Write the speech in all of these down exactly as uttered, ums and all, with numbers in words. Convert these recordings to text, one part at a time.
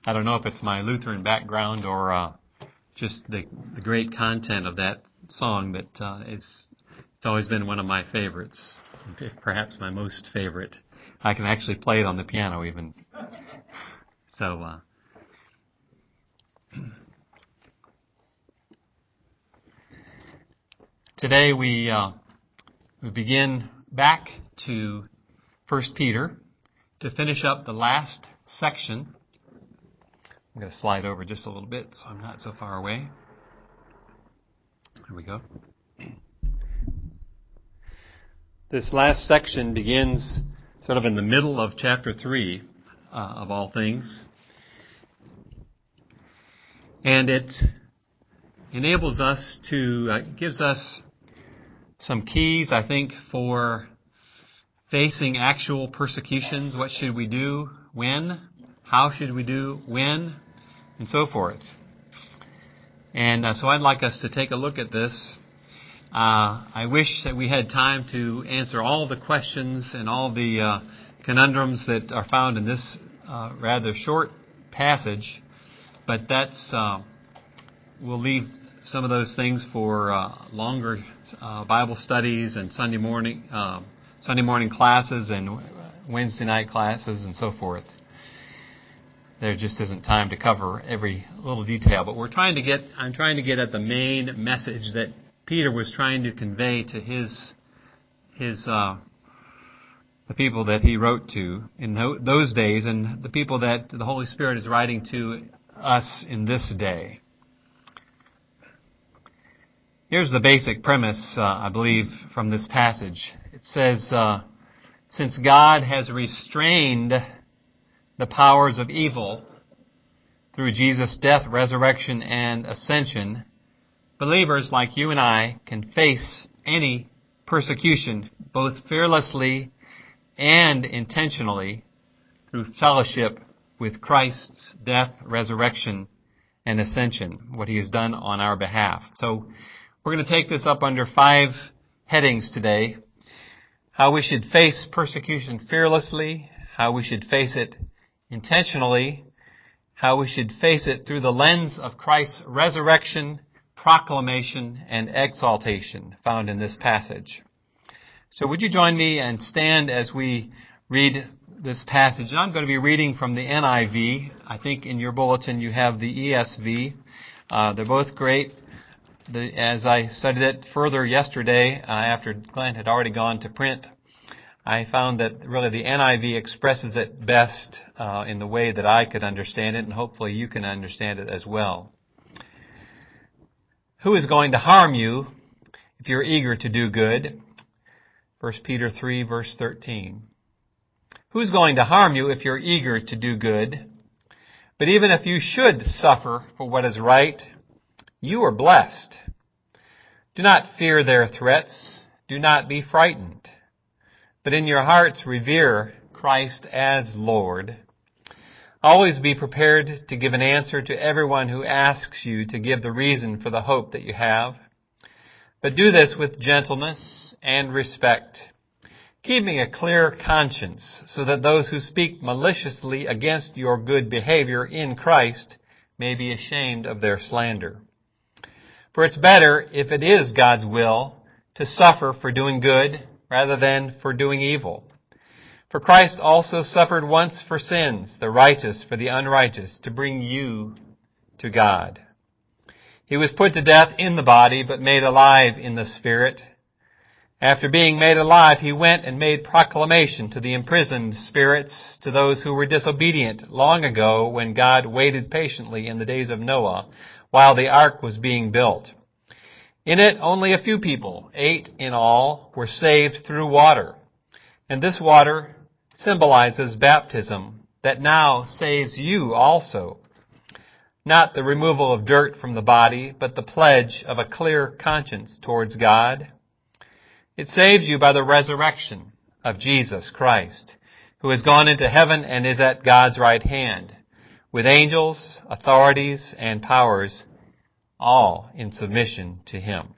I don't know if it's my Lutheran background or uh, just the, the great content of that song, but uh, it's it's always been one of my favorites, perhaps my most favorite. I can actually play it on the piano even. So, uh, today we uh, we begin back to First Peter to finish up the last section. I'm going to slide over just a little bit so I'm not so far away. There we go. This last section begins sort of in the middle of chapter three, uh, of all things. And it enables us to, uh, gives us some keys, I think, for facing actual persecutions. What should we do? When? How should we do? When? And so forth. And uh, so I'd like us to take a look at this. Uh, I wish that we had time to answer all the questions and all the uh, conundrums that are found in this uh, rather short passage. But that's, uh, we'll leave some of those things for uh, longer uh, Bible studies and Sunday morning, uh, Sunday morning classes and Wednesday night classes and so forth. There just isn't time to cover every little detail, but we're trying to get, I'm trying to get at the main message that Peter was trying to convey to his, his, uh, the people that he wrote to in those days and the people that the Holy Spirit is writing to us in this day. Here's the basic premise, uh, I believe, from this passage. It says, uh, since God has restrained the powers of evil through Jesus' death, resurrection, and ascension, believers like you and I can face any persecution both fearlessly and intentionally through fellowship with Christ's death, resurrection, and ascension, what He has done on our behalf. So we're going to take this up under five headings today. How we should face persecution fearlessly, how we should face it intentionally, how we should face it through the lens of Christ's resurrection, proclamation, and exaltation found in this passage. So would you join me and stand as we read this passage? And I'm going to be reading from the N I V. I think in your bulletin you have the E S V. Uh, they're both great. The, as I studied it further yesterday, uh, after Glenn had already gone to print, I found that really the N I V expresses it best uh, in the way that I could understand it, and hopefully you can understand it as well. Who is going to harm you if you're eager to do good? First Peter three, verse thirteen. Who's going to harm you if you're eager to do good? But even if you should suffer for what is right, you are blessed. Do not fear their threats. Do not be frightened. But in your hearts revere Christ as Lord. Always be prepared to give an answer to everyone who asks you to give the reason for the hope that you have. But do this with gentleness and respect, keeping a clear conscience, so that those who speak maliciously against your good behavior in Christ may be ashamed of their slander. For it's better, if it is God's will, to suffer for doing good rather than for doing evil. For Christ also suffered once for sins, the righteous for the unrighteous, to bring you to God. He was put to death in the body, but made alive in the spirit. After being made alive, he went and made proclamation to the imprisoned spirits, to those who were disobedient long ago when God waited patiently in the days of Noah while the ark was being built. In it, only a few people, eight in all, were saved through water. And this water symbolizes baptism that now saves you also. Not the removal of dirt from the body, but the pledge of a clear conscience towards God. It saves you by the resurrection of Jesus Christ, who has gone into heaven and is at God's right hand, with angels, authorities, and powers, all in submission to Him.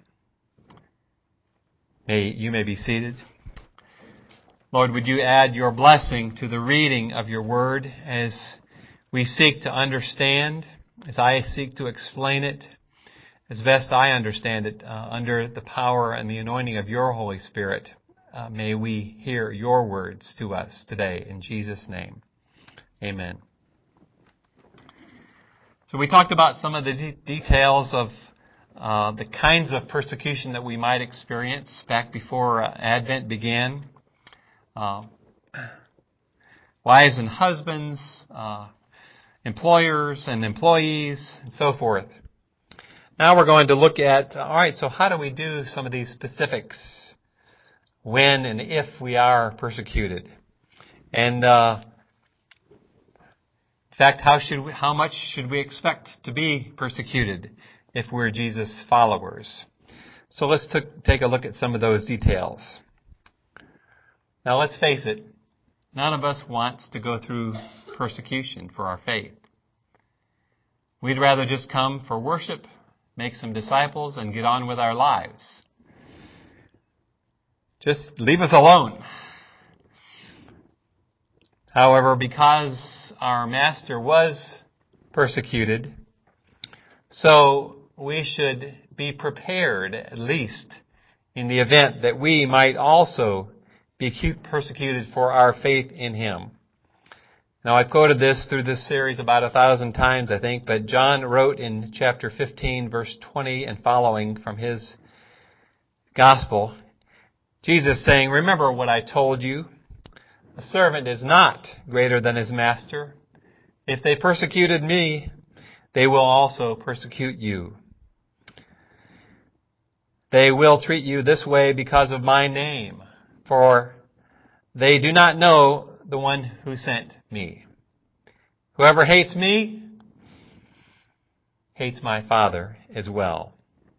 May, you may be seated. Lord, would you add your blessing to the reading of your word as we seek to understand, as I seek to explain it, as best I understand it, uh, under the power and the anointing of your Holy Spirit. Uh, may we hear your words to us today. In Jesus' name, amen. So we talked about some of the de- details of uh, the kinds of persecution that we might experience back before uh, Advent began. Uh, wives and husbands, uh, employers and employees, and so forth. Now we're going to look at, all right, so how do we do some of these specifics when and if we are persecuted? And uh, in fact, how should we, how much should we expect to be persecuted if we're Jesus followers? So let's t- take a look at some of those details. Now let's face it, none of us wants to go through persecution for our faith. We'd rather just come for worship, make some disciples, and get on with our lives. Just leave us alone. However, because our Master was persecuted, so we should be prepared, at least, in the event that we might also be persecuted for our faith in Him. Now, I've quoted this through this series about a thousand times, I think, but John wrote in chapter fifteen, verse twenty and following from his gospel, Jesus saying, "Remember what I told you. A servant is not greater than his master. If they persecuted me, they will also persecute you. They will treat you this way because of my name, for they do not know the one who sent me. Whoever hates me hates my Father as well."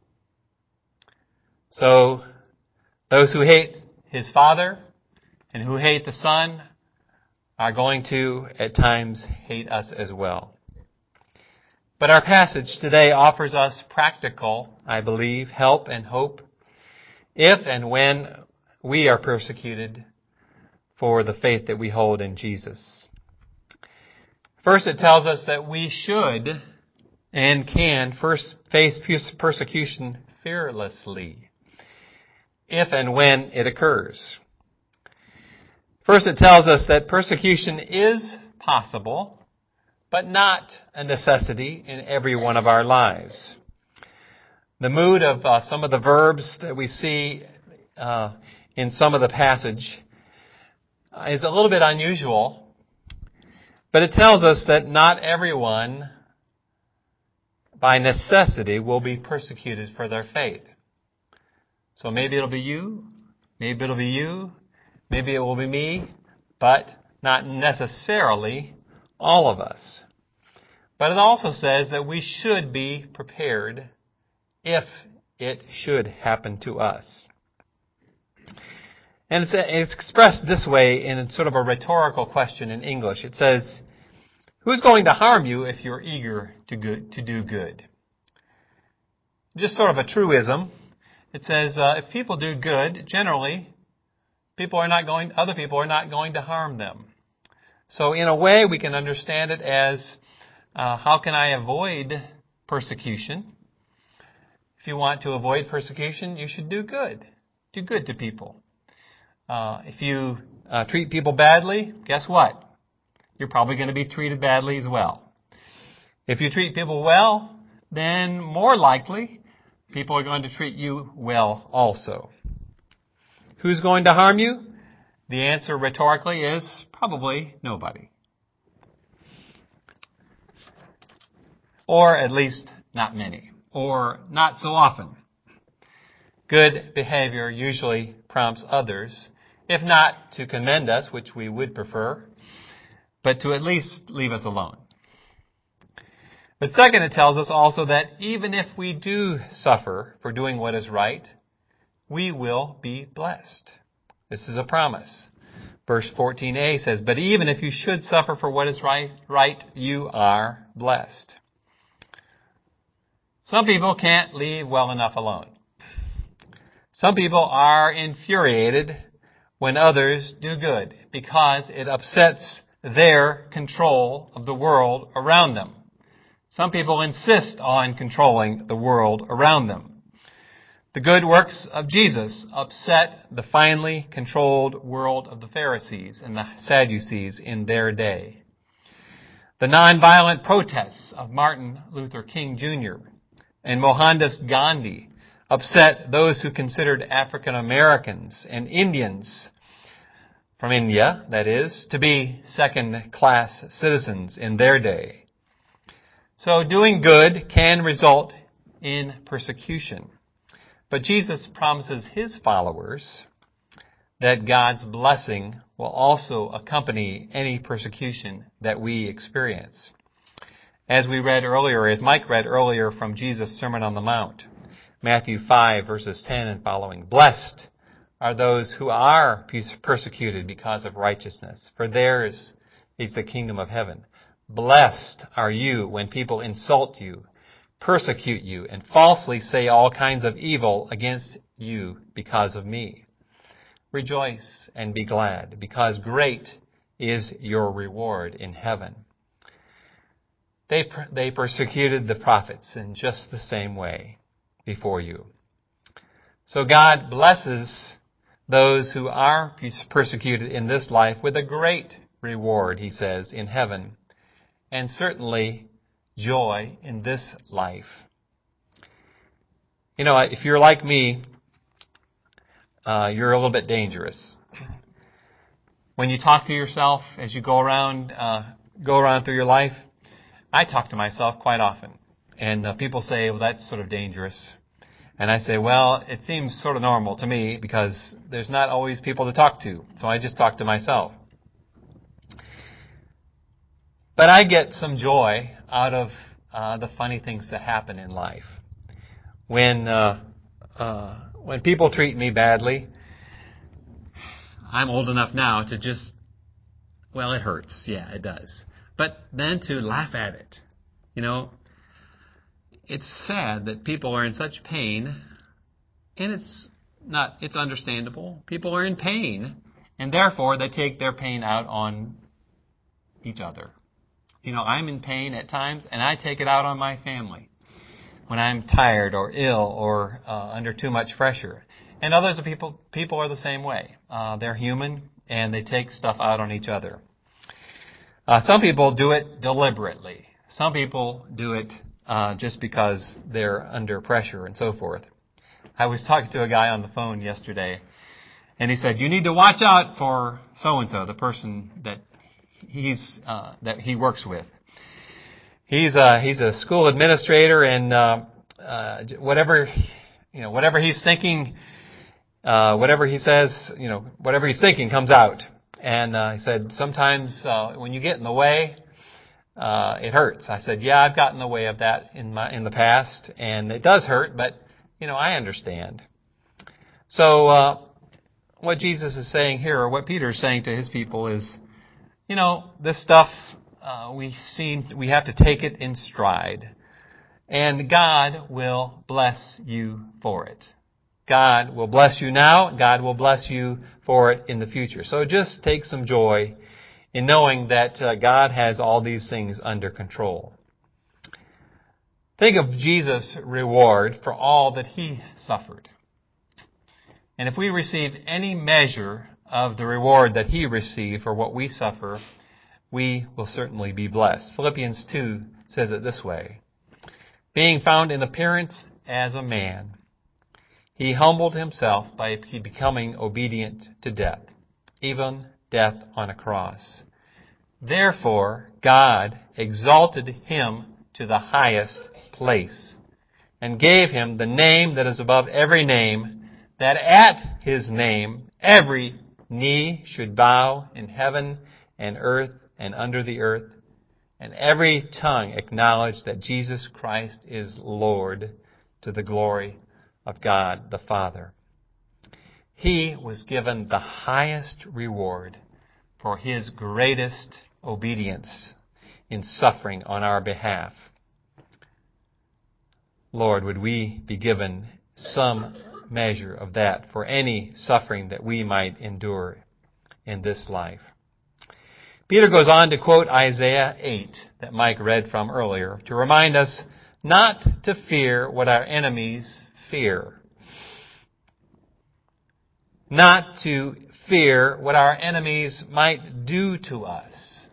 So those who hate his Father and who hate the Son are going to, at times, hate us as well. But our passage today offers us practical, I believe, help and hope if and when we are persecuted for the faith that we hold in Jesus. First, it tells us that we should and can first face persecution fearlessly, if and when it occurs. First, it tells us that persecution is possible, but not a necessity in every one of our lives. The mood of uh, some of the verbs that we see uh, in some of the passage is a little bit unusual, but it tells us that not everyone, by necessity, will be persecuted for their faith. So maybe it'll be you, maybe it'll be you, maybe it will be me, but not necessarily all of us. But it also says that we should be prepared if it should happen to us. And it's, it's expressed this way in sort of a rhetorical question in English. It says, who's going to harm you if you're eager to, good, to do good? Just sort of a truism. It says, uh, if people do good, generally, people are not going, other people are not going to harm them. So in a way, we can understand it as, uh, how can I avoid persecution? If you want to avoid persecution, you should do good. Do good to people. Uh, if you uh, treat people badly, guess what? You're probably going to be treated badly as well. If you treat people well, then more likely, people are going to treat you well also. Who's going to harm you? The answer rhetorically is probably nobody. Or at least not many. Or not so often. Good behavior usually prompts others, if not to commend us, which we would prefer, but to at least leave us alone. But second, it tells us also that even if we do suffer for doing what is right, we will be blessed. This is a promise. Verse fourteen a says, but even if you should suffer for what is right, right, you are blessed. Some people can't leave well enough alone. Some people are infuriated when others do good because it upsets their control of the world around them. Some people insist on controlling the world around them. The good works of Jesus upset the finely controlled world of the Pharisees and the Sadducees in their day. The nonviolent protests of Martin Luther King Junior and Mohandas Gandhi upset those who considered African Americans and Indians, from India, that is, to be second-class citizens in their day. So doing good can result in persecution. But Jesus promises his followers that God's blessing will also accompany any persecution that we experience. As we read earlier, as Mike read earlier from Jesus' Sermon on the Mount, Matthew five, verses ten and following, "Blessed are those who are persecuted because of righteousness, for theirs is the kingdom of heaven. Blessed are you when people insult you, persecute you, and falsely say all kinds of evil against you because of me. Rejoice and be glad, because great is your reward in heaven." They, they persecuted the prophets in just the same way before you. So God blesses those who are persecuted in this life with a great reward, he says, in heaven, and certainly joy in this life. You know, if you're like me, uh, you're a little bit dangerous. When you talk to yourself as you go around, uh, go around through your life, I talk to myself quite often. And uh, people say, well, that's sort of dangerous. And I say, well, it seems sort of normal to me because there's not always people to talk to. So I just talk to myself. But I get some joy out of uh, the funny things that happen in life. When uh, uh, when people treat me badly, I'm old enough now to just, well, it hurts. Yeah, it does. But then to laugh at it. You know, it's sad that people are in such pain, and it's not, it's understandable. People are in pain, and therefore they take their pain out on each other. You know, I'm in pain at times, and I take it out on my family when I'm tired or ill or uh, under too much pressure. And others of people, people are the same way. Uh, they're human, and they take stuff out on each other. Uh, some people do it deliberately. Some people do it uh, just because they're under pressure and so forth. I was talking to a guy on the phone yesterday, and he said, "You need to watch out for so-and-so, the person that he's uh, that he works with. He's a he's a school administrator, and uh, uh, whatever you know, whatever he's thinking, uh, whatever he says, you know, whatever he's thinking comes out." And uh, he said, "Sometimes uh, when you get in the way, uh, it hurts." I said, "Yeah, I've gotten in the way of that in my in the past, and it does hurt, but you know, I understand." So uh, what Jesus is saying here, or what Peter is saying to his people, is, you know, this stuff uh, we seem we have to take it in stride, and God will bless you for it. God will bless you now. God will bless you for it in the future. So just take some joy in knowing that uh, God has all these things under control. Think of Jesus' reward for all that he suffered. And if we receive any measure of the reward that he received for what we suffer, we will certainly be blessed. Philippians two says it this way: "Being found in appearance as a man, he humbled himself by becoming obedient to death, even death on a cross. Therefore, God exalted him to the highest place and gave him the name that is above every name, that at his name every knee should bow in heaven and earth and under the earth, and every tongue acknowledge that Jesus Christ is Lord, to the glory of God the Father." He was given the highest reward for his greatest obedience in suffering on our behalf. Lord, would we be given some measure of that for any suffering that we might endure in this life. Peter goes on to quote Isaiah eight that Mike read from earlier to remind us not to fear what our enemies fear. Not to fear what our enemies might do to us.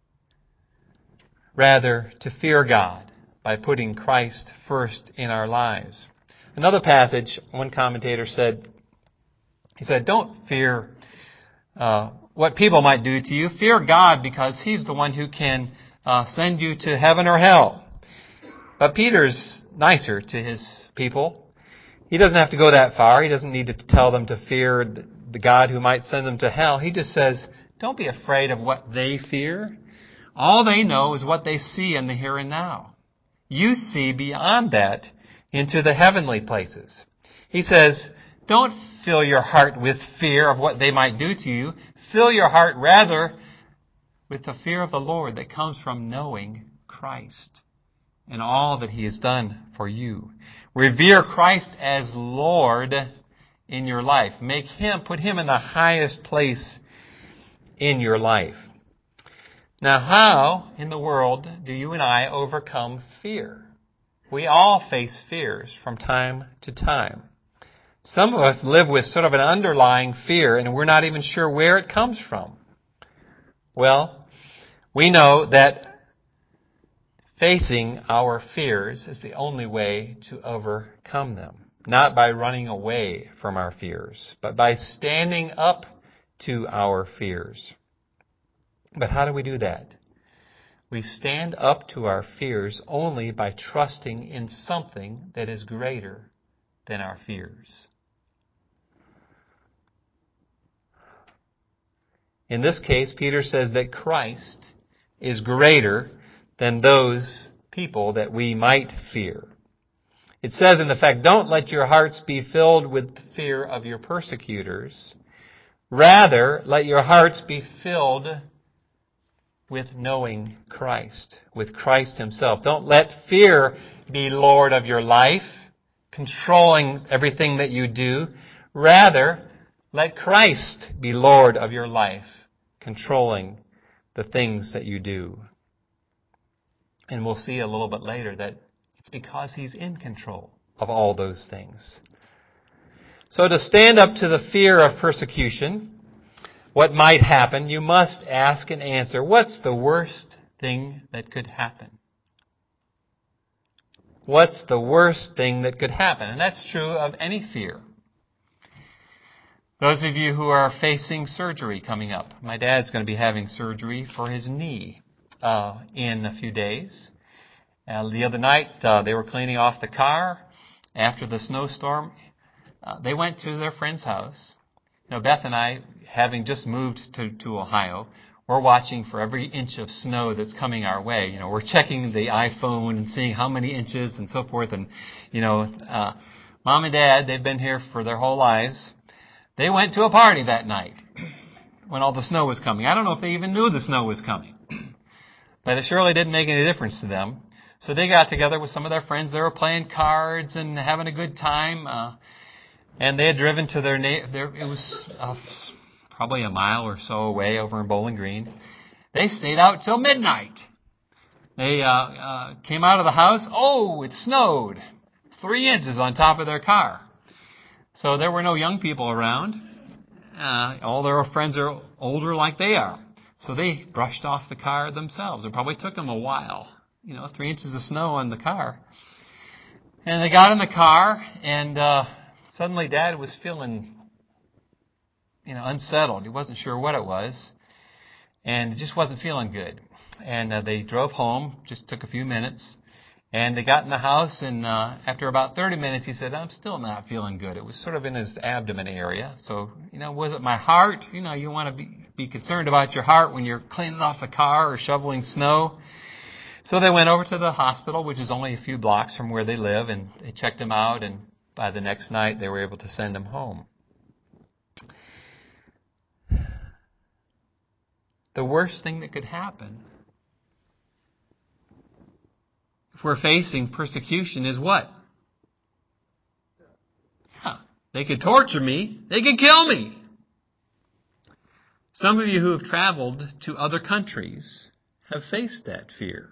Rather, to fear God by putting Christ first in our lives. Another passage, one commentator said, he said, don't fear uh, what people might do to you. Fear God because He's the one who can uh, send you to heaven or hell. But Peter's nicer to his people. He doesn't have to go that far. He doesn't need to tell them to fear the God who might send them to hell. He just says, don't be afraid of what they fear. All they know is what they see in the here and now. You see beyond that into the heavenly places. He says, don't fill your heart with fear of what they might do to you. Fill your heart rather with the fear of the Lord that comes from knowing Christ and all that He has done for you. Revere Christ as Lord in your life. Make Him, put Him in the highest place in your life. Now, how in the world do you and I overcome fear? We all face fears from time to time. Some of us live with sort of an underlying fear, and we're not even sure where it comes from. Well, we know that facing our fears is the only way to overcome them. Not by running away from our fears, but by standing up to our fears. But how do we do that? We stand up to our fears only by trusting in something that is greater than our fears. In this case, Peter says that Christ is greater than those people that we might fear. It says, in effect, don't let your hearts be filled with fear of your persecutors. Rather, let your hearts be filled with knowing Christ, with Christ Himself. Don't let fear be Lord of your life, controlling everything that you do. Rather, let Christ be Lord of your life, controlling the things that you do. And we'll see a little bit later that it's because He's in control of all those things. So to stand up to the fear of persecution, what might happen, you must ask and answer, what's the worst thing that could happen? What's the worst thing that could happen? And that's true of any fear. Those of you who are facing surgery coming up, my dad's going to be having surgery for his knee uh, in a few days. Uh, the other night, uh, they were cleaning off the car after the snowstorm. Uh, they went to their friend's house. You know, Beth and I, having just moved to, to Ohio, we're watching for every inch of snow that's coming our way. You know, we're checking the iPhone and seeing how many inches and so forth. And, you know, uh, Mom and Dad, they've been here for their whole lives. They went to a party that night when all the snow was coming. I don't know if they even knew the snow was coming. But it surely didn't make any difference to them. So they got together with some of their friends. They were playing cards and having a good time. Uh, and they had driven to their, na- their it was uh, probably a mile or so away over in Bowling Green. They stayed out till midnight. They uh, uh, came out of the house. Oh, it snowed. Three inches on top of their car. So there were no young people around. Uh, all their friends are older like they are. So they brushed off the car themselves. It probably took them a while. You know, three inches of snow on the car. And they got in the car, and uh, suddenly Dad was feeling, you know, unsettled. He wasn't sure what it was, and it just wasn't feeling good. And uh, they drove home, just took a few minutes, and they got in the house, and uh, after about thirty minutes, he said, I'm still not feeling good. It was sort of in his abdomen area. So, you know, was it my heart? You know, you want to be, be concerned about your heart when you're cleaning off the car or shoveling snow. So they went over to the hospital, which is only a few blocks from where they live, and they checked him out, and by the next night, they were able to send him home. The worst thing that could happen if we're facing persecution is what? Yeah, they could torture me. They could kill me. Some of you who have traveled to other countries have faced that fear.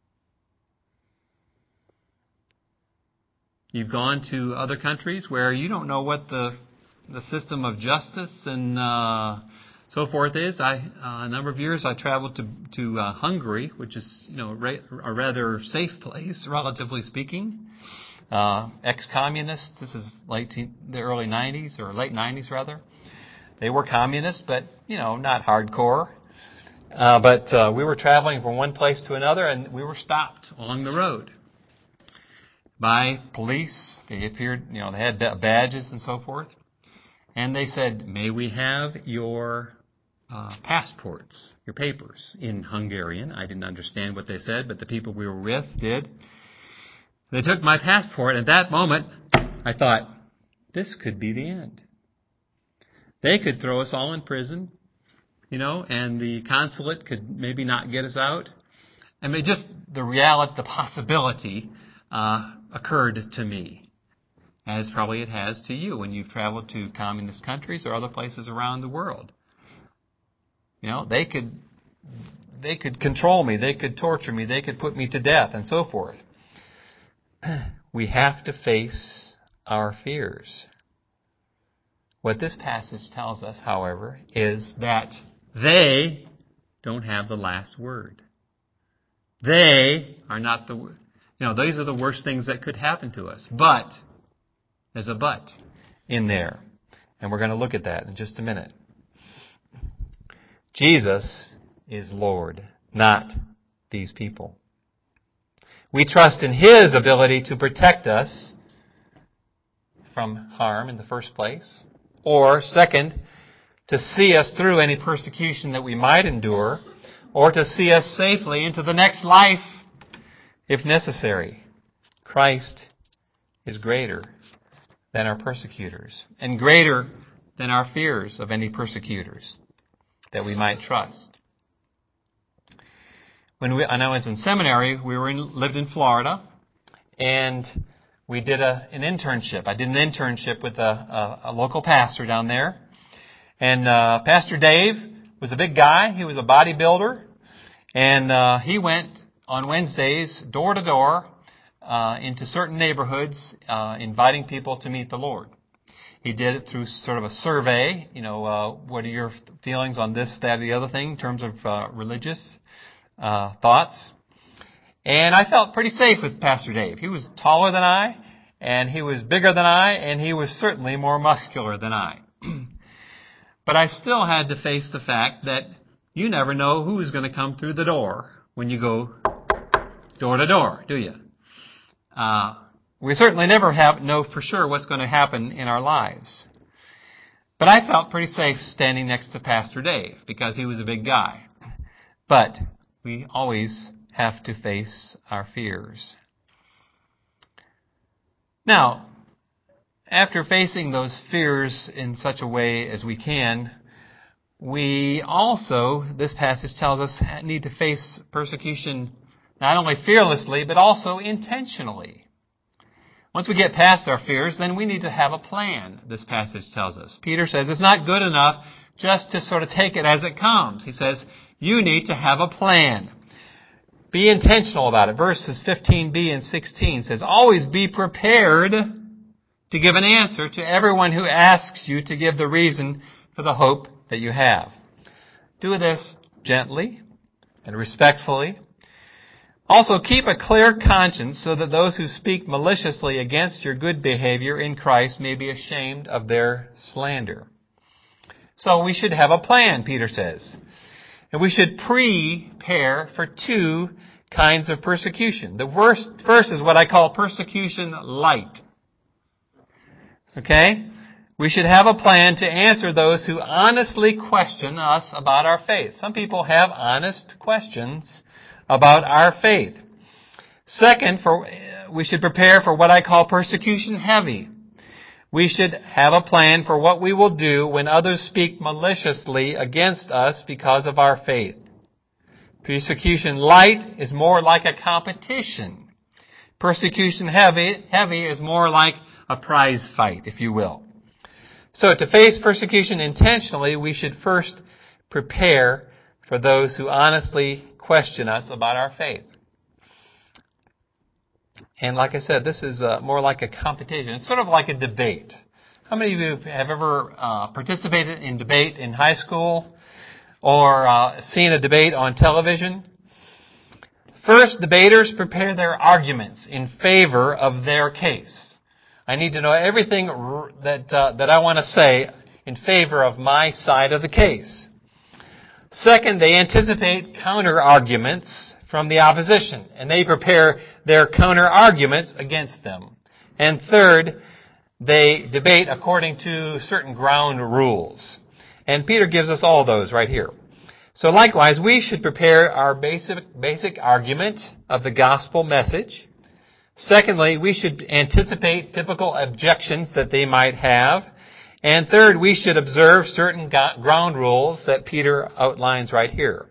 You've gone to other countries where you don't know what the the system of justice and uh, so forth is. I uh, a number of years I traveled to to uh, Hungary, which is you know ra- a rather safe place, relatively speaking. Uh, ex-communist. This is late te- the early nineties or late nineties rather. They were communists, but you know not hardcore. Uh, but uh, we were traveling from one place to another, and we were stopped along the road by police. They appeared, you know, they had badges and so forth. And they said, may we have your uh, passports, your papers, in Hungarian. I didn't understand what they said, but the people we were with did. They took my passport, and at that moment, I thought, this could be the end. They could throw us all in prison, you know, and the consulate could maybe not get us out. I mean, just the reality, the possibility uh, occurred to me, as probably it has to you when you've traveled to communist countries or other places around the world. You know, they could they could control me, they could torture me, they could put me to death, and so forth. We have to face our fears. What this passage tells us, however, is that they don't have the last word. They are not the, you know, these are the worst things that could happen to us. But, there's a but in there. And we're going to look at that in just a minute. Jesus is Lord, not these people. We trust in His ability to protect us from harm in the first place. Or, second, to see us through any persecution that we might endure, or to see us safely into the next life, if necessary. Christ is greater than our persecutors, and greater than our fears of any persecutors that we might trust. When we, when I was in seminary, we were in, lived in Florida, and we did a, an internship. I did an internship with a, a, a local pastor down there. And uh, Pastor Dave was a big guy. He was a bodybuilder. And uh, he went on Wednesdays door to door uh, into certain neighborhoods uh, inviting people to meet the Lord. He did it through sort of a survey. You know, uh, what are your feelings on this, that, or the other thing in terms of uh, religious uh, thoughts? And I felt pretty safe with Pastor Dave. He was taller than I, and he was bigger than I, and he was certainly more muscular than I. But I still had to face the fact that you never know who is going to come through the door when you go door to door, do you? Uh, we certainly never have know for sure what's going to happen in our lives. But I felt pretty safe standing next to Pastor Dave because he was a big guy. But we always have to face our fears. Now, after facing those fears in such a way as we can, we also, this passage tells us, need to face persecution not only fearlessly, but also intentionally. Once we get past our fears, then we need to have a plan, this passage tells us. Peter says it's not good enough just to sort of take it as it comes. He says, you need to have a plan. Be intentional about it. Verses fifteen b and sixteen says, always be prepared to give an answer to everyone who asks you to give the reason for the hope that you have. Do this gently and respectfully. Also, keep a clear conscience so that those who speak maliciously against your good behavior in Christ may be ashamed of their slander. So we should have a plan, Peter says. And we should prepare for two kinds of persecution. The first, first is what I call persecution light. Okay? We should have a plan to answer those who honestly question us about our faith. Some people have honest questions about our faith. Second, for we should prepare for what I call persecution heavy. We should have a plan for what we will do when others speak maliciously against us because of our faith. Persecution light is more like a competition. Persecution heavy, heavy is more like a prize fight, if you will. So to face persecution intentionally, we should first prepare for those who honestly question us about our faith. And like I said, this is uh, more like a competition. It's sort of like a debate. How many of you have ever uh, participated in debate in high school or uh, seen a debate on television? First, debaters prepare their arguments in favor of their case. I need to know everything that uh, that I want to say in favor of my side of the case. Second, they anticipate counter-arguments from the opposition, and they prepare their counter-arguments against them. And third, they debate according to certain ground rules. And Peter gives us all those right here. So likewise, we should prepare our basic, basic argument of the gospel message. Secondly, we should anticipate typical objections that they might have. And third, we should observe certain ground rules that Peter outlines right here.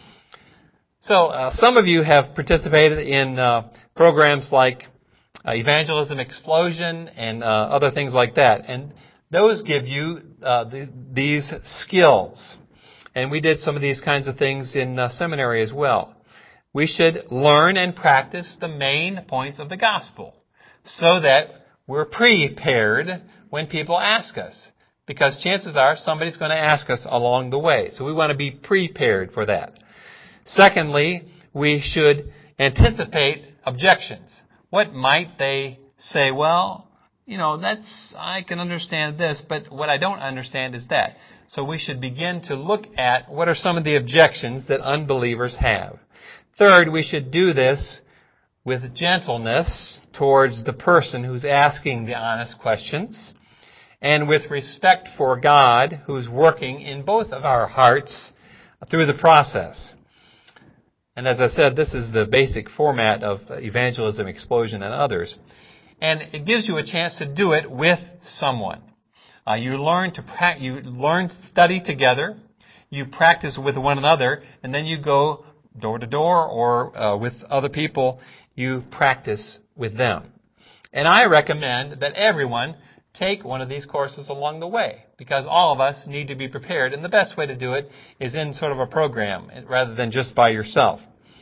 So uh, some of you have participated in uh, programs like uh, Evangelism Explosion and uh, other things like that. And those give you uh, the, these skills. And we did some of these kinds of things in uh, seminary as well. We should learn and practice the main points of the gospel so that we're prepared when people ask us. Because chances are somebody's going to ask us along the way. So we want to be prepared for that. Secondly, we should anticipate objections. What might they say? Well, you know, that's, I can understand this, but what I don't understand is that. So we should begin to look at what are some of the objections that unbelievers have. Third, we should do this with gentleness towards the person who's asking the honest questions, and with respect for God, who's working in both of our hearts through the process. And as I said, this is the basic format of Evangelism Explosion and others. And it gives you a chance to do it with someone. Uh, you learn to pra- you learn to study together. You practice with one another, and then you go door to door or uh, with other people. You practice with them. And I recommend that everyone take one of these courses along the way, because all of us need to be prepared, and the best way to do it is in sort of a program rather than just by yourself.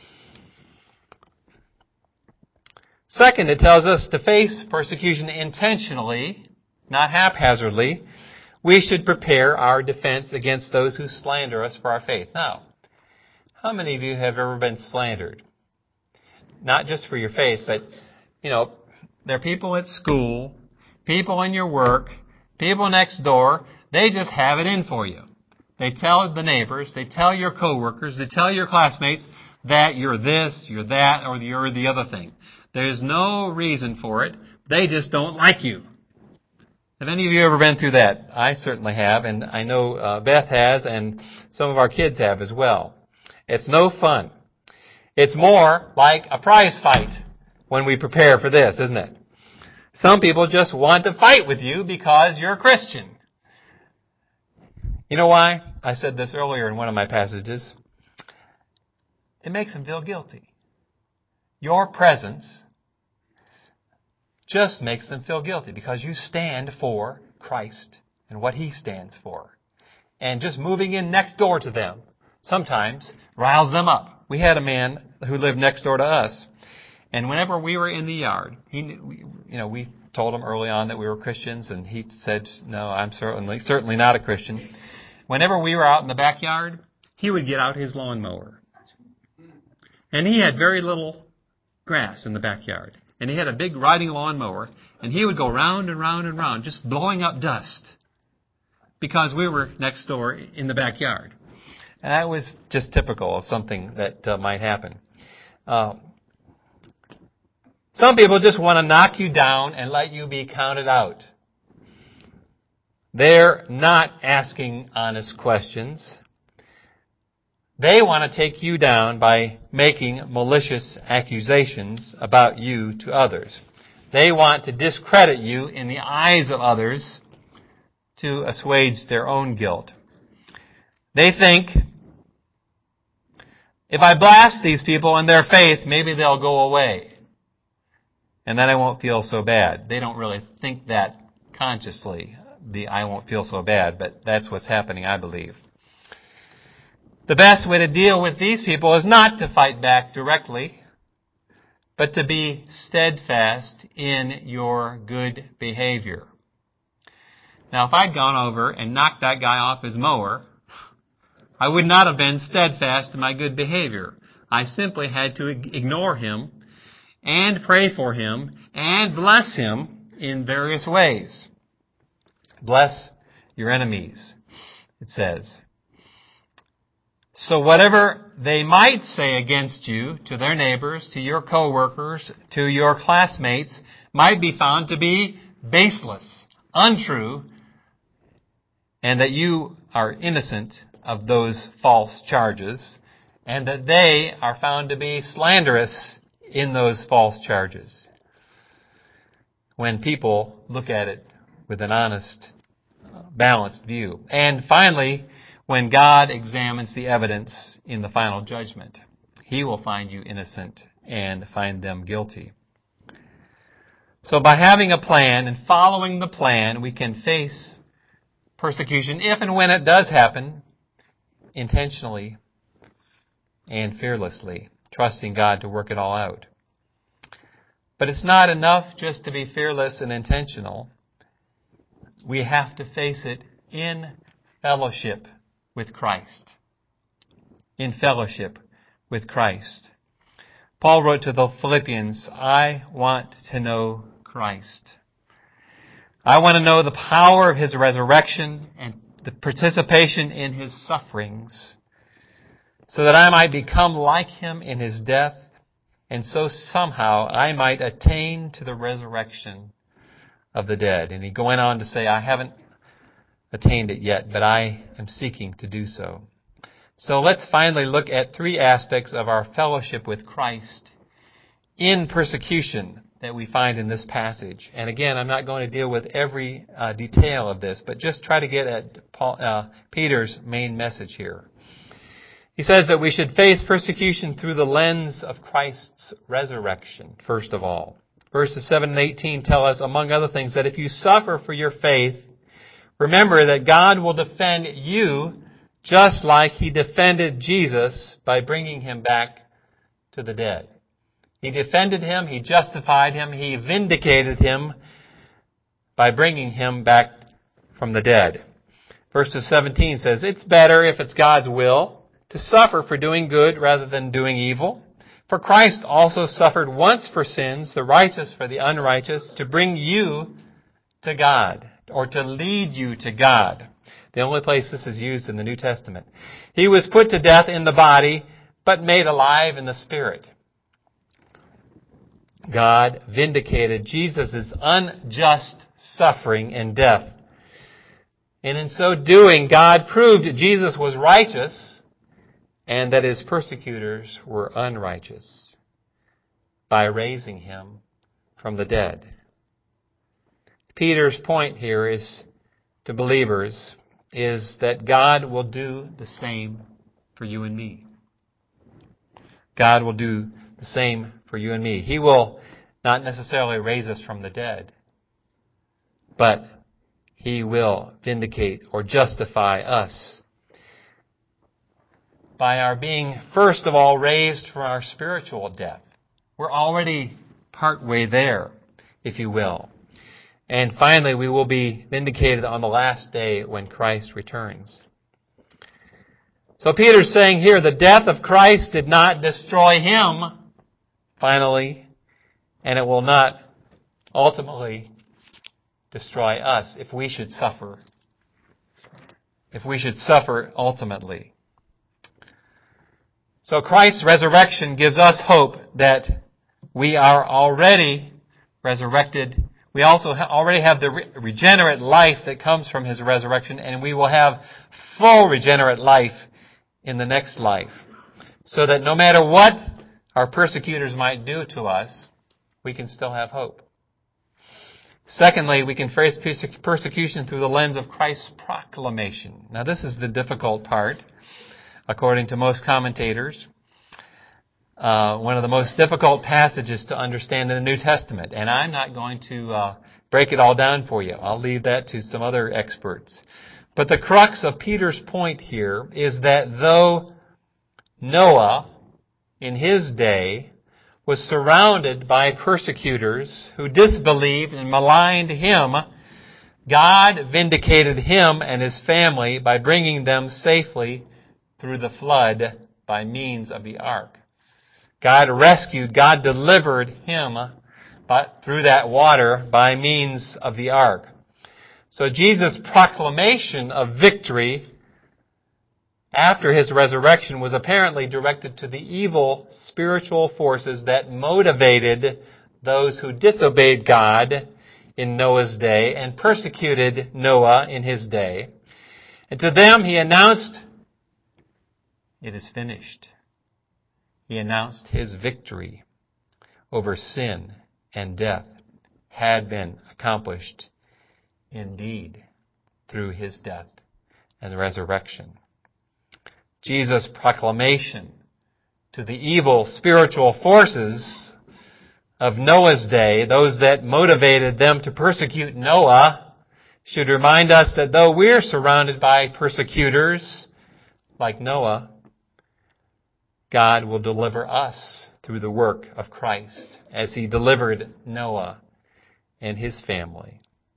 Second, it tells us to face persecution intentionally, not haphazardly. We should prepare our defense against those who slander us for our faith. Now, how many of you have ever been slandered? Not just for your faith, but, you know, there are people at school, people in your work, people next door, they just have it in for you. They tell the neighbors, they tell your coworkers, they tell your classmates that you're this, you're that, or you're the other thing. There's no reason for it. They just don't like you. Have any of you ever been through that? I certainly have, and I know uh, Beth has, and some of our kids have as well. It's no fun. It's more like a prize fight when we prepare for this, isn't it? Some people just want to fight with you because you're a Christian. You know why? I said this earlier in one of my passages. It makes them feel guilty. Your presence just makes them feel guilty because you stand for Christ and what He stands for. And just moving in next door to them sometimes riles them up. We had a man who lived next door to us. And whenever we were in the yard, he, you know, we told him early on that we were Christians, and he said, "No, I'm certainly certainly not a Christian." Whenever we were out in the backyard, he would get out his lawnmower, and he had very little grass in the backyard, and he had a big riding lawnmower, and he would go round and round and round, just blowing up dust, because we were next door in the backyard, and that was just typical of something that uh, might happen. Uh, Some people just want to knock you down and let you be counted out. They're not asking honest questions. They want to take you down by making malicious accusations about you to others. They want to discredit you in the eyes of others to assuage their own guilt. They think, if I blast these people in their faith, maybe they'll go away. And then I won't feel so bad. They don't really think that consciously, the I won't feel so bad, but that's what's happening, I believe. The best way to deal with these people is not to fight back directly, but to be steadfast in your good behavior. Now, if I'd gone over and knocked that guy off his mower, I would not have been steadfast in my good behavior. I simply had to ignore him and pray for him and bless him in various ways. Bless your enemies, it says. So whatever they might say against you to their neighbors, to your co-workers, to your classmates, might be found to be baseless, untrue, and that you are innocent of those false charges, and that they are found to be slanderous in those false charges, when people look at it with an honest, balanced view. And finally, when God examines the evidence in the final judgment, He will find you innocent and find them guilty. So by having a plan and following the plan, we can face persecution if and when it does happen, intentionally and fearlessly, trusting God to work it all out. But it's not enough just to be fearless and intentional. We have to face it in fellowship with Christ. In fellowship with Christ. Paul wrote to the Philippians, I want to know Christ. I want to know the power of His resurrection and the participation in His sufferings, so that I might become like Him in His death, and so somehow I might attain to the resurrection of the dead. And he went on to say, I haven't attained it yet, but I am seeking to do so. So let's finally look at three aspects of our fellowship with Christ in persecution that we find in this passage. And again, I'm not going to deal with every uh, detail of this, but just try to get at Paul, uh, Peter's main message here. He says that we should face persecution through the lens of Christ's resurrection, first of all. Verses seven and eighteen tell us, among other things, that if you suffer for your faith, remember that God will defend you just like He defended Jesus by bringing Him back to the dead. He defended Him, He justified Him, He vindicated Him by bringing Him back from the dead. Verses seventeen says, it's better, if it's God's will, to suffer for doing good rather than doing evil. For Christ also suffered once for sins, the righteous for the unrighteous, to bring you to God, or to lead you to God. The only place this is used in the New Testament. He was put to death in the body, but made alive in the spirit. God vindicated Jesus' unjust suffering and death. And in so doing, God proved Jesus was righteous and that His persecutors were unrighteous by raising Him from the dead. Peter's point here is to believers is that God will do the same for you and me. God will do the same for you and me. He will not necessarily raise us from the dead, but He will vindicate or justify us by our being, first of all, raised from our spiritual death. We're already partway there, if you will. And finally, we will be vindicated on the last day when Christ returns. So Peter's saying here, the death of Christ did not destroy Him, finally, and it will not ultimately destroy us if we should suffer. If we should suffer ultimately. So Christ's resurrection gives us hope that we are already resurrected. We also ha- already have the re- regenerate life that comes from His resurrection, and we will have full regenerate life in the next life. So that no matter what our persecutors might do to us, we can still have hope. Secondly, we can face persecution through the lens of Christ's proclamation. Now, this is the difficult part. According to most commentators, uh, one of the most difficult passages to understand in the New Testament. And I'm not going to uh, break it all down for you. I'll leave that to some other experts. But the crux of Peter's point here is that though Noah, in his day, was surrounded by persecutors who disbelieved and maligned him, God vindicated him and his family by bringing them safely through the flood by means of the ark. God rescued, God delivered him but through that water by means of the ark. So Jesus' proclamation of victory after his resurrection was apparently directed to the evil spiritual forces that motivated those who disobeyed God in Noah's day and persecuted Noah in his day. And to them he announced, "It is finished." He announced his victory over sin and death had been accomplished indeed through his death and resurrection. Jesus' proclamation to the evil spiritual forces of Noah's day, those that motivated them to persecute Noah, should remind us that though we're surrounded by persecutors like Noah, God will deliver us through the work of Christ as he delivered Noah and his family.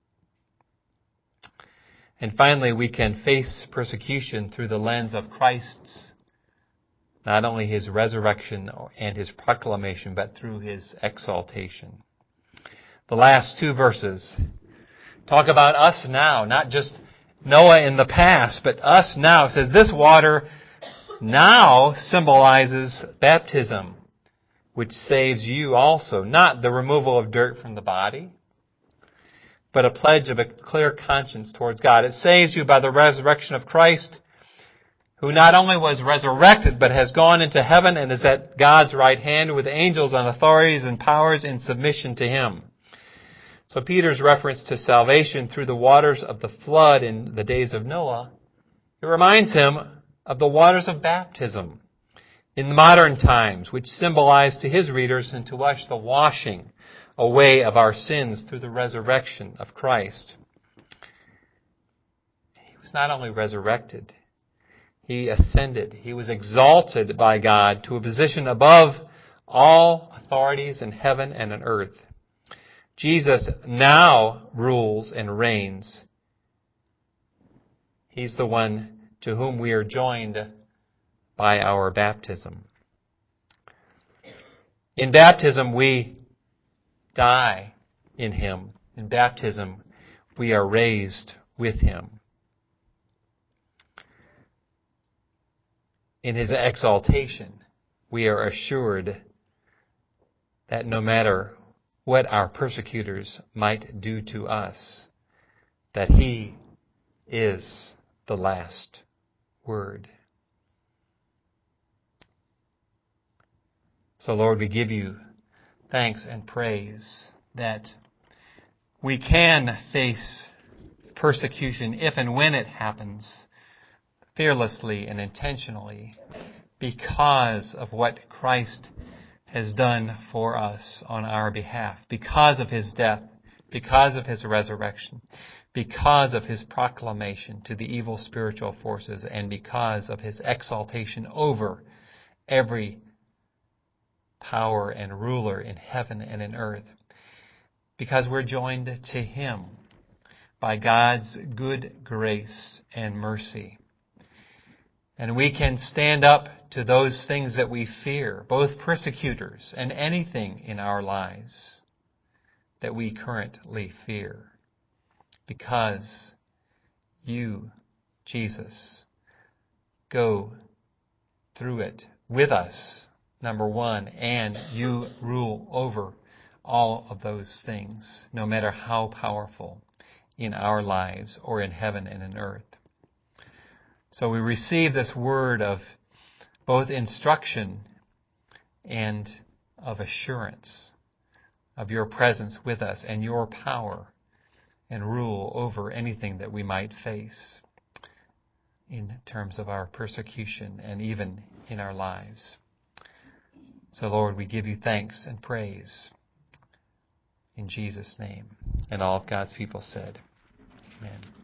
And finally, we can face persecution through the lens of Christ's, not only his resurrection and his proclamation, but through his exaltation. The last two verses talk about us now, not just Noah in the past, but us now. It says this water now symbolizes baptism, which saves you also, not the removal of dirt from the body, but a pledge of a clear conscience towards God. It saves you by the resurrection of Christ, who not only was resurrected, but has gone into heaven and is at God's right hand with angels and authorities and powers in submission to him. So Peter's reference to salvation through the waters of the flood in the days of Noah, it reminds him of the waters of baptism in modern times, which symbolize to his readers and to us the washing away of our sins through the resurrection of Christ. He was not only resurrected, he ascended. He was exalted by God to a position above all authorities in heaven and on earth. Jesus now rules and reigns. He's the one to whom we are joined by our baptism. In baptism, we die in him. In baptism, we are raised with him. In his exaltation, we are assured that no matter what our persecutors might do to us, that he is the last word. So, Lord, we give you thanks and praise that we can face persecution if and when it happens fearlessly and intentionally because of what Christ has done for us on our behalf, because of his death, because of his resurrection, because of his proclamation to the evil spiritual forces, and because of his exaltation over every power and ruler in heaven and in earth, because we're joined to him by God's good grace and mercy. And we can stand up to those things that we fear, both persecutors and anything in our lives that we currently fear, because you, Jesus, go through it with us, number one, and you rule over all of those things, no matter how powerful in our lives or in heaven and in earth. So we receive this word of both instruction and of assurance of your presence with us and your power and rule over anything that we might face in terms of our persecution and even in our lives. So, Lord, we give you thanks and praise in Jesus' name. And all of God's people said, amen.